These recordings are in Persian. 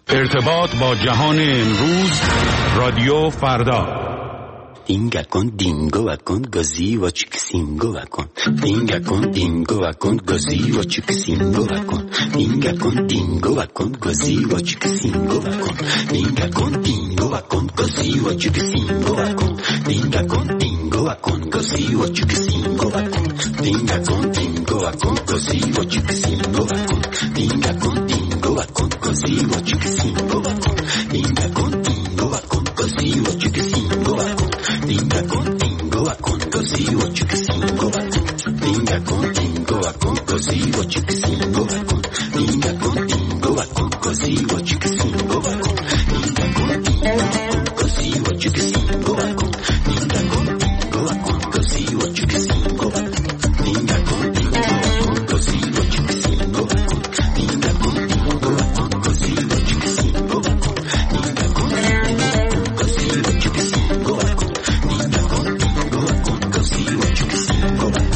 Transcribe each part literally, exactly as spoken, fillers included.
ارتباط با جهان امروز، رادیو فردا. Dinga con dingo va con così va ciccsingo va con Dinga con dingo va con così va ciccsingo va con Dinga con dingo va con così va ciccsingo va con Dinga con dingo va con così va ciccsingo va con Dinga con dingo va con così va ciccsingo va con Dinga con dingo va con così va ciccsingo va con Dinga con dingo va con così va ciccsingo va con Dinga con dingo va con così va ciccsingo va con Dinga con dingo va con così va ciccsingo va con Dinga con dingo va con così va ciccsingo va con Dinga con dingo va con così va ciccsingo va con Dinga con dingo va con così va ciccsingo va con Dinga con dingo va con così va ciccsingo va con Dinga con dingo va con così va ciccsingo va con Dinga con dingo va con così va ciccsingo va con Dinga con dingo va con così va ciccsingo va con Dinga con dingo va con così va ciccsingo va con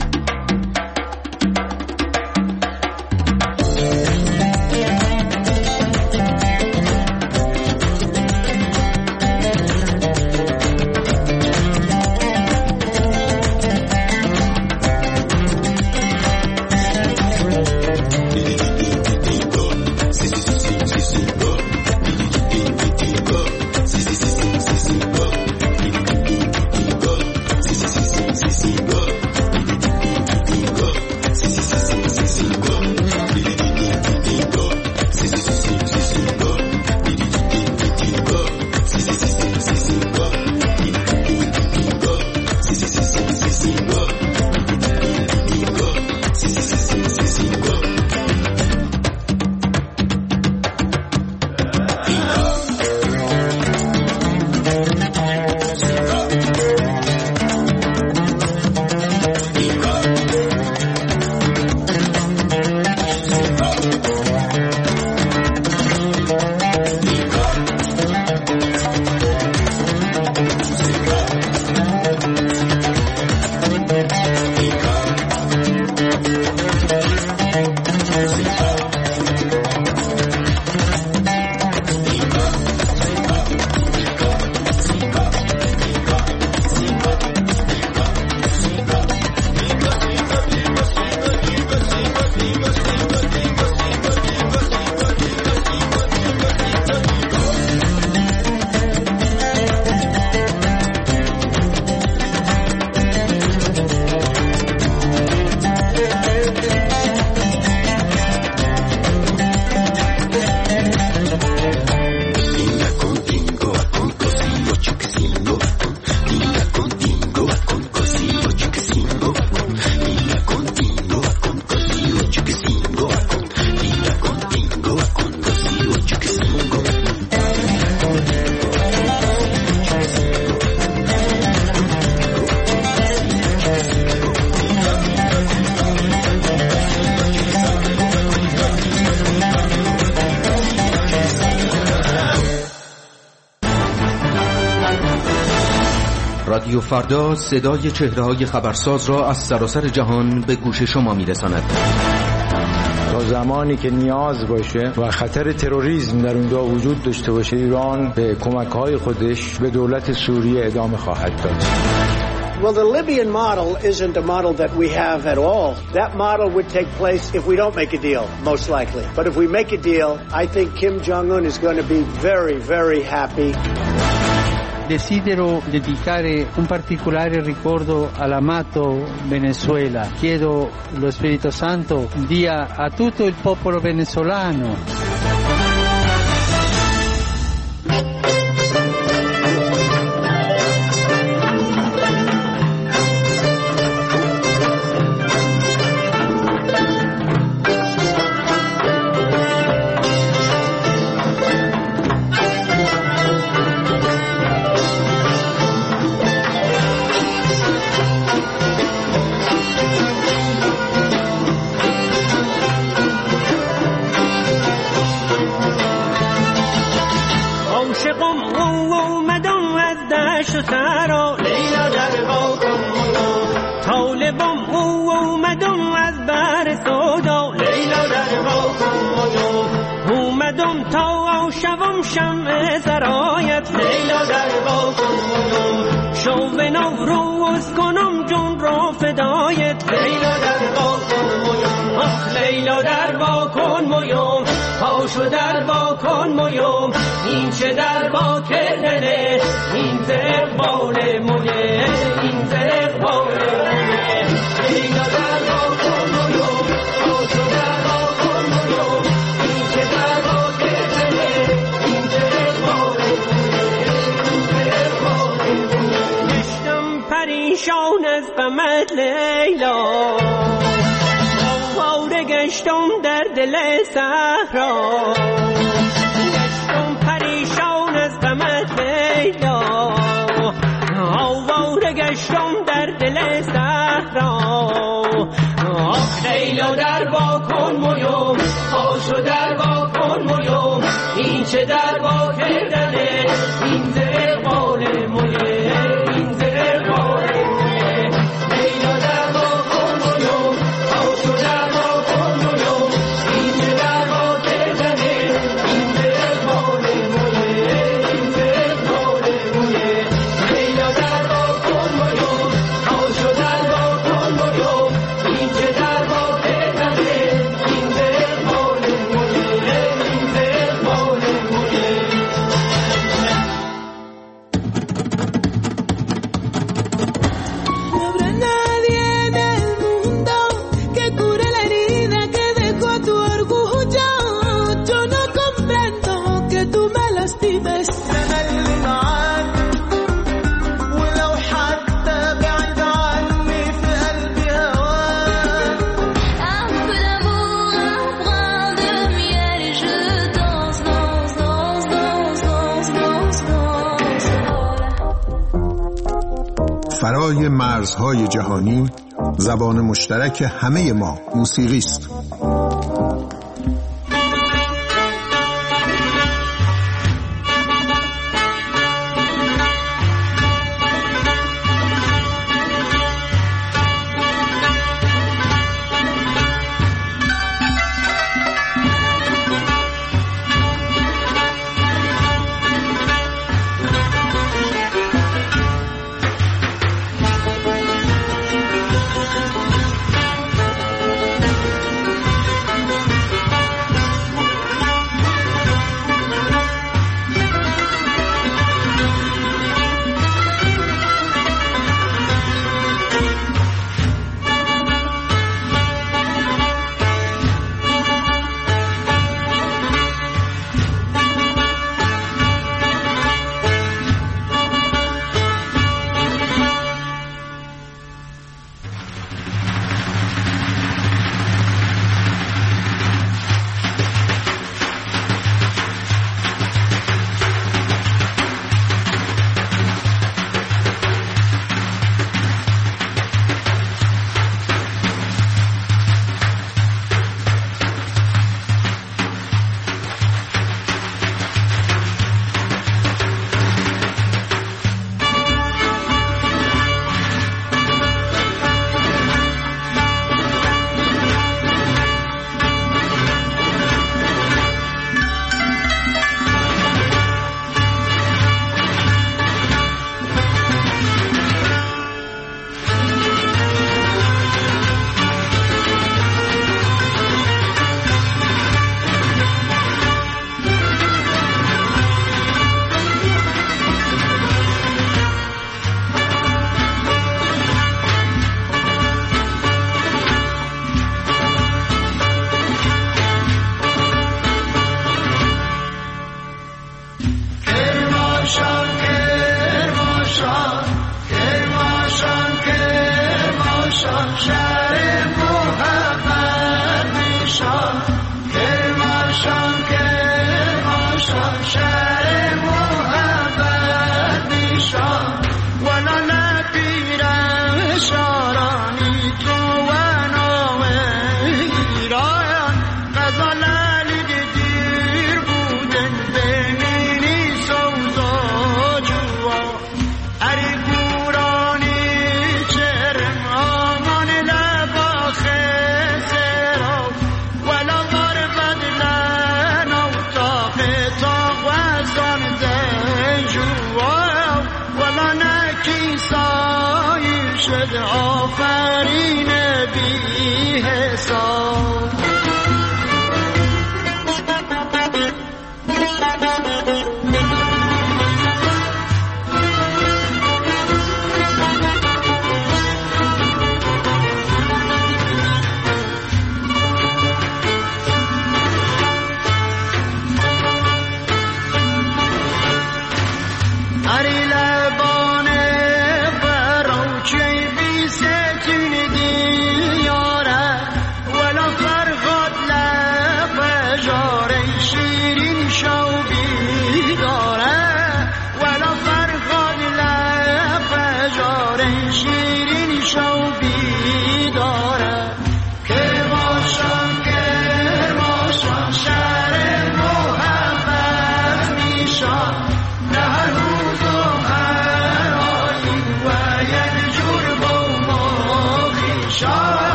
رادیو فردا صدای چهره‌های خبرساز را از سراسر جهان به گوش شما می‌رساند. تا زمانی که نیاز باشه و خطر تروریسم در اونجا وجود داشته باشه، ایران به کمک‌های خودش به دولت سوریه ادامه خواهد داد. Well, the Libyan model isn't a model that we have at all. That model would take place if we don't make a deal, most likely. But if we make a deal, I think Kim Jong-un is going to be very, very happy. Desidero dedicare un particolare ricordo all'amato Venezuela. Chiedo lo Spirito Santo dia a tutto il popolo venezuelano. تا شوم شمع زرایت لیلا در با کن شو به نوروز کنم جون را فدایت لیلا در با کن آخ لیلا در با کن مویم پاشو در با کن مویم این چه در با کردنه این زرق باله مویه این زرق باله مویه لیلا در با کن مویم پاشو در با کن مویم این چه در با کردنه این زرق باله مویه این زرق باله مویه گشتم پریشان از غمت لیلا گشتم در دل صحرا گشتم پریشان از غمت لیلا آواره گشتم در دل صحرا آخ لیلا در با کن مویم پاشو در با کن مویم این چه در با کردنه این زرق باله مویه این زرق باله مویه لیلا در با کن مویم پاشو در فرای مرزهای جهانی زبان مشترک همه ما موسیقی است.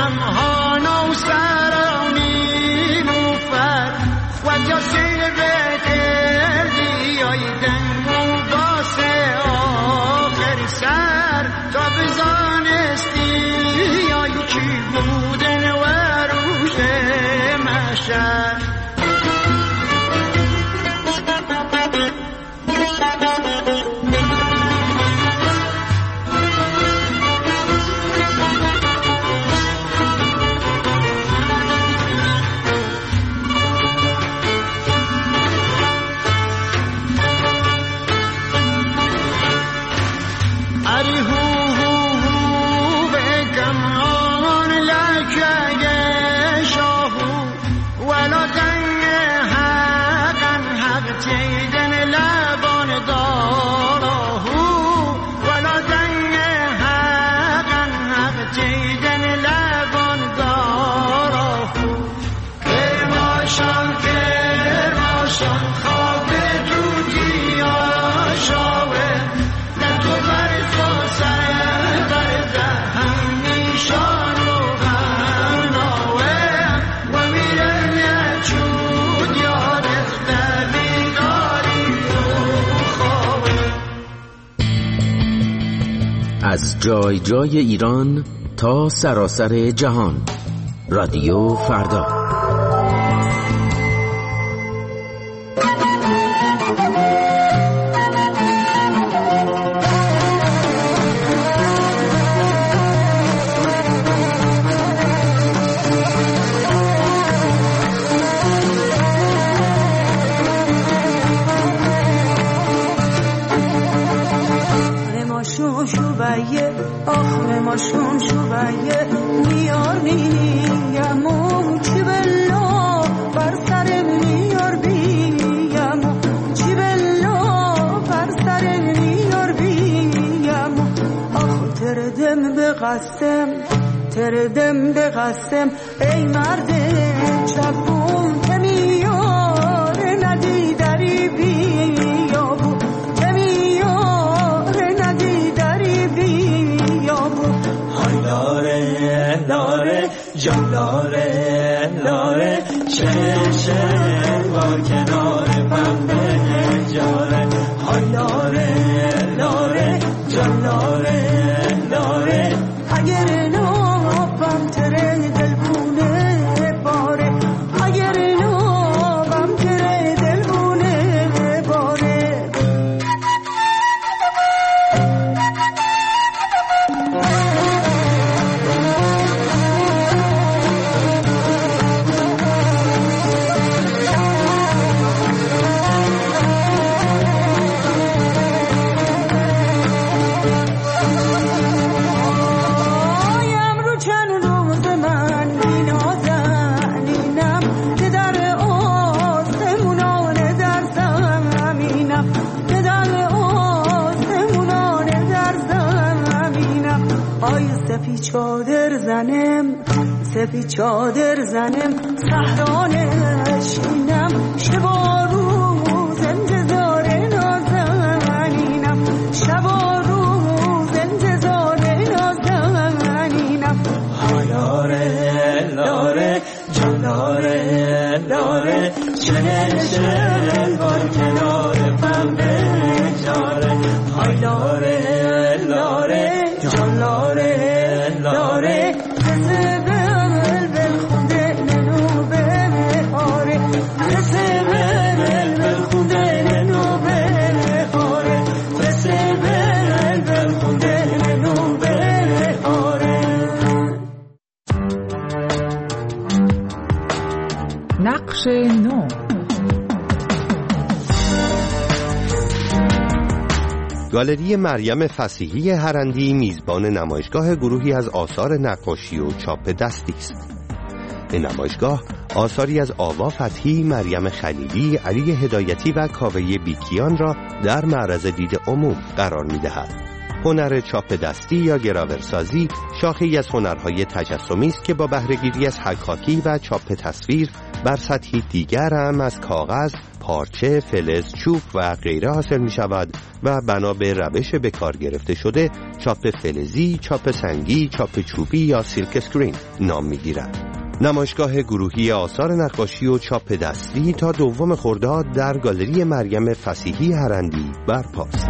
غمها نوسرانی موفر و یا سیر دل بیایدن و باسه آخر سر تا بزانستی یا یکی بودن و روش محشر از جای جای ایران تا سراسر جهان. رادیو فردا. آخر ماشون شویه میار بیامو چی بلا بر سر میار بیامو چی بلا بر سر میار بیامو آخ تردم به قسم تردم به قسم ای مرد چپون که میار ندی دری بیامو که میار ندی دری بیامو لاره لاره جان لاره لاره چشم با کنار پنبه جاره های لاره لاره جان لاره لاره اگر نوبم تره دلبونه باره اگر نوبم تره دلبونه باره سفی چادر زنم سفی چادر زنم صحرا نشینم شبا روز انتظار نازنینم شبا روز انتظار نازنینم لاره لاره جان لاره لاره چنل شل بار کنار پنبه جاره های لاره لاره جان لاره لاره کسی بل بل خونده ننو بهاره کسی بل بل خونده ننو بهاره کسی بل بل خونده ننو بهاره. نقش نو. گالری مریم فصیحی هرندی میزبان نمایشگاه گروهی از آثار نقاشی و چاپ دستی است. این نمایشگاه آثاری از آوا فتحی، مریم خلیلی، علی هدایتی و کاوه بیکیان را در معرض دید عموم قرار می‌دهد. هنر چاپ دستی یا گراورسازی شاخه‌ای از هنرهای تجسمی است که با بهره‌گیری از حکاکی و چاپ تصویر بر سطحی دیگر هم از کاغذ، پارچه، فلز، چوب و غیره حاصل می شود و بنا به روش به کار گرفته شده چاپ فلزی، چاپ سنگی، چاپ چوبی یا سیلک اسکرین نام می گیرد. نمایشگاه گروهی آثار نقاشی و چاپ دستی تا دوم خرداد در گالری مریم فصیحی هرندی برپاست.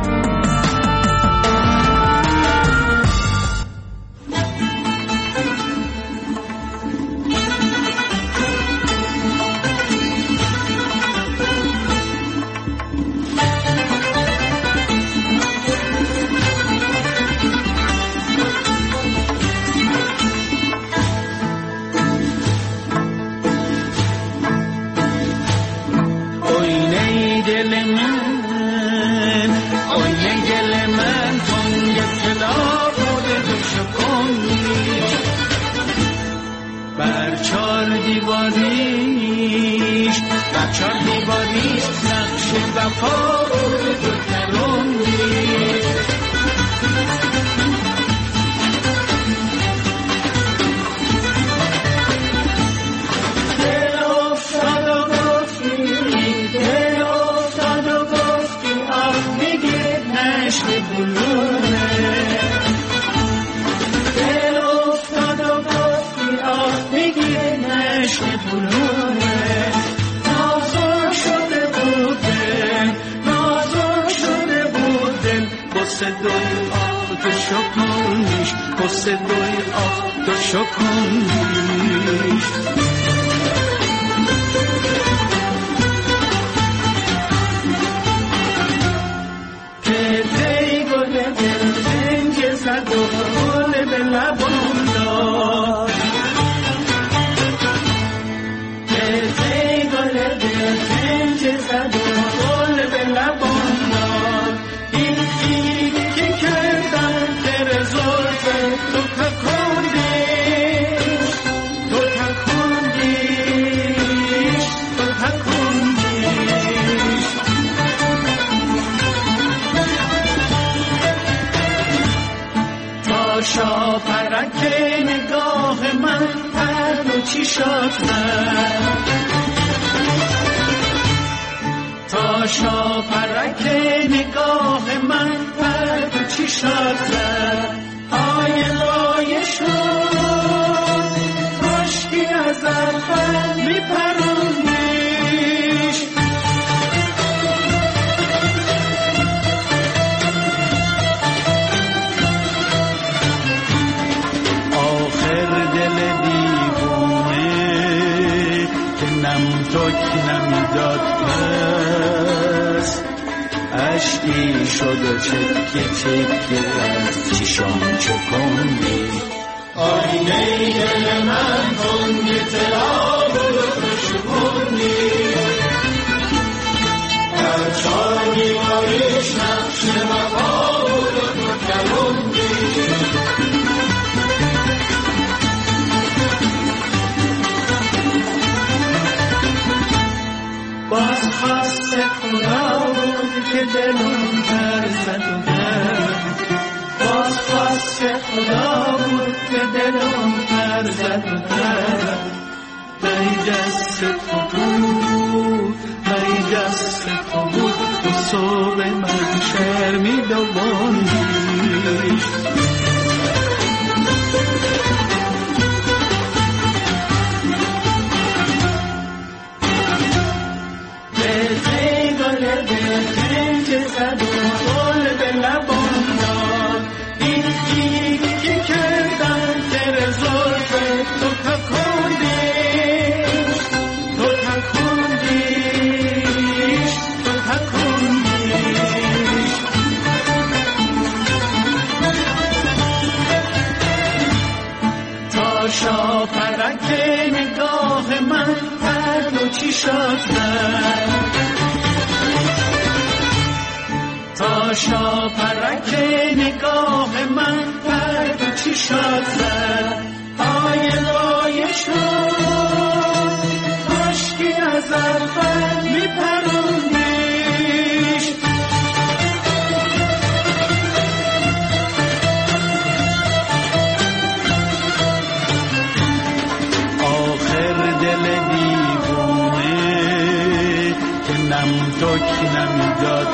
دک نمیداد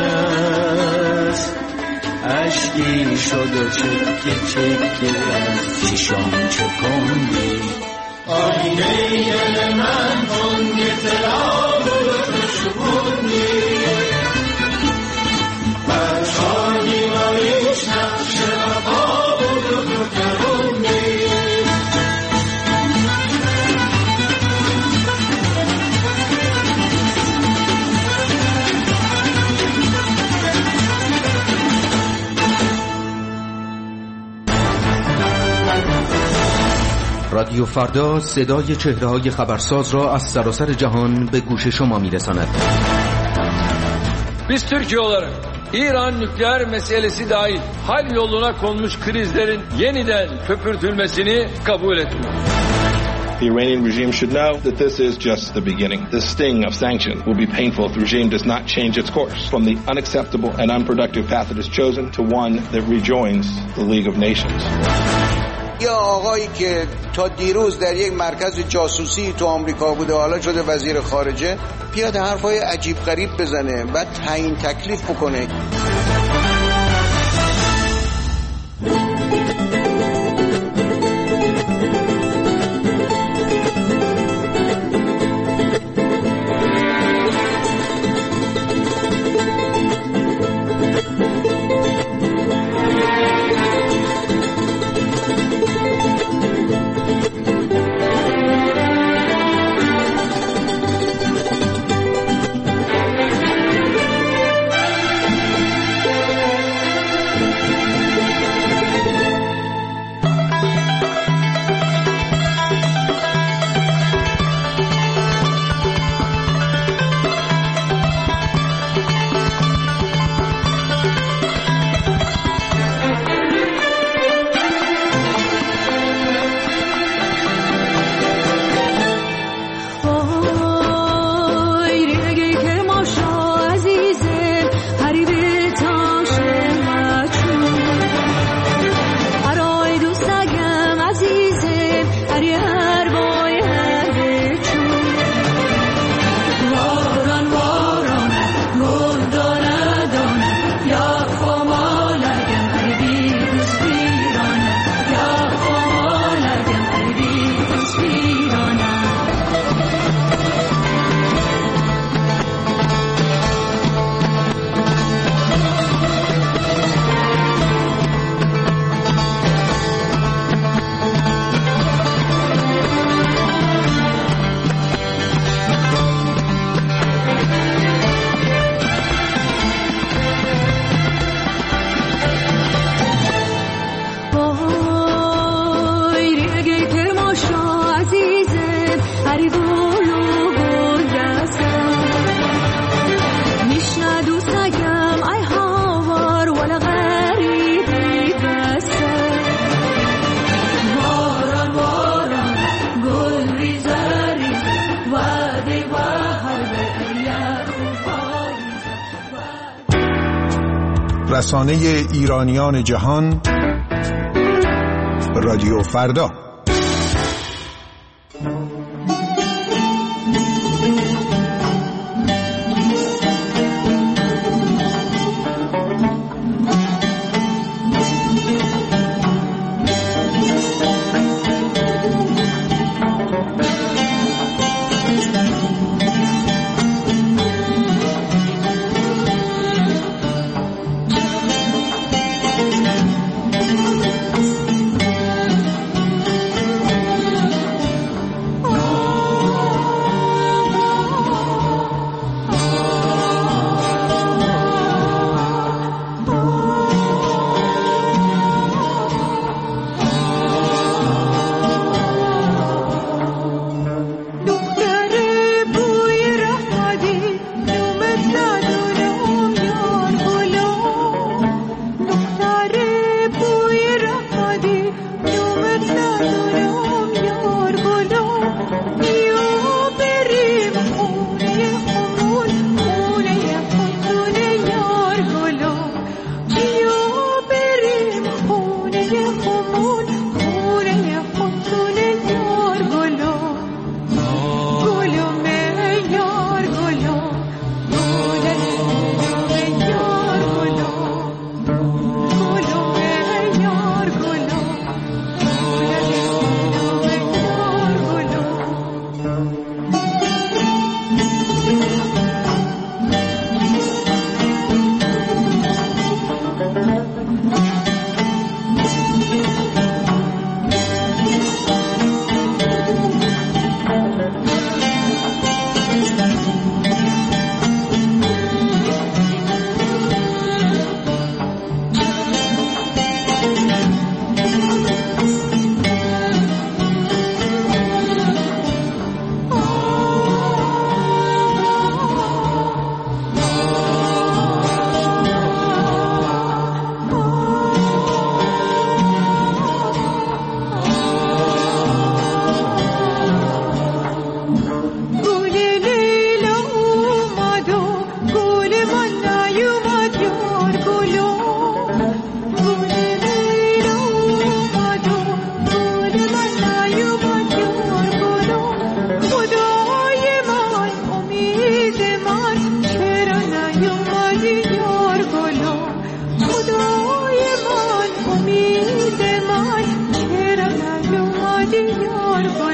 پس عشقی شد و چکه چکه از چشام چکندی آینه دل من تنگ ترا بود و شکندی بچه دیواریش نقش وفا بود و تو کروندی رادیو فردا صدای چهره‌های خبرساز را از سراسر جهان به گوش شما می‌رساند. Biz Türkiye olarak İran nükleer meselesi dahil hal yoluna konmuş krizlerin yeniden köpürtülmesini kabul etmiyoruz. The Iranian regime should know that this is just the beginning. The sting of sanction will be painful if the regime does not change its course from the unacceptable and unproductive path it has chosen to one that rejoins the League of Nations. یا آقایی که تا دیروز در یک مرکز جاسوسی تو آمریکا بوده حالا شده وزیر خارجه بیاد حرفای عجیب غریب بزنه و تعیین تکلیف بکنه. رسانه ایرانیان جهان رادیو فردا.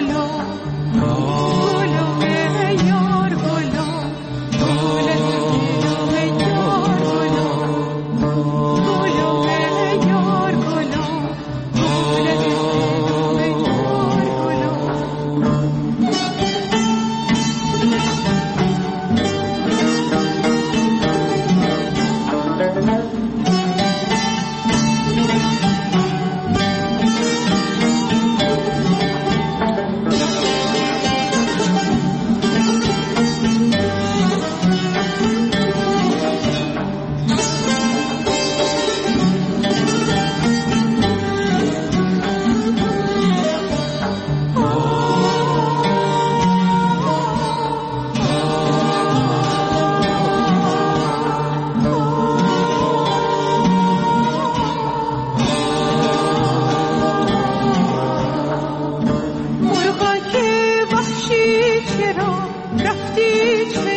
رفتی چه